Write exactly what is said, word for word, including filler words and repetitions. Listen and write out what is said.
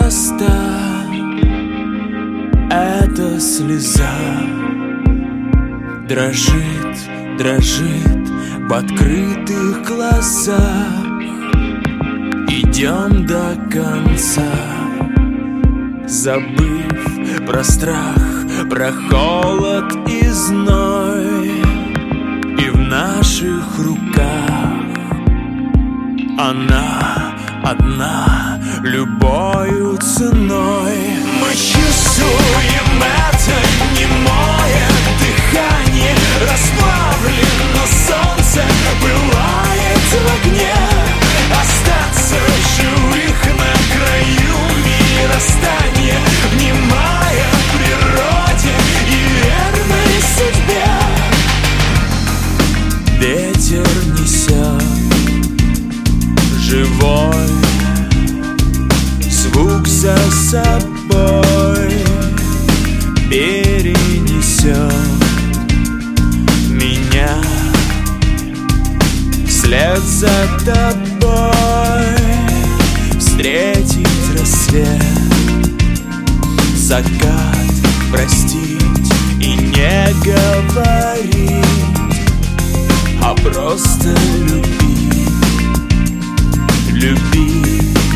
просто эта слеза дрожит, дрожит в открытых глазах. Идем до конца, забыв про страх, про холод и зной. И в наших руках она одна, любою ценой. Мы чувствуем это немое дыхание, расплавлено солнце, пылает в огне. Остаться в живых на краю миростания, внимая природе и верной судьбе. Ветер несет живой звук за собой, перенесет меня вслед за тобой. Встретить рассвет, закат простить и не говорить, а просто любить, любить.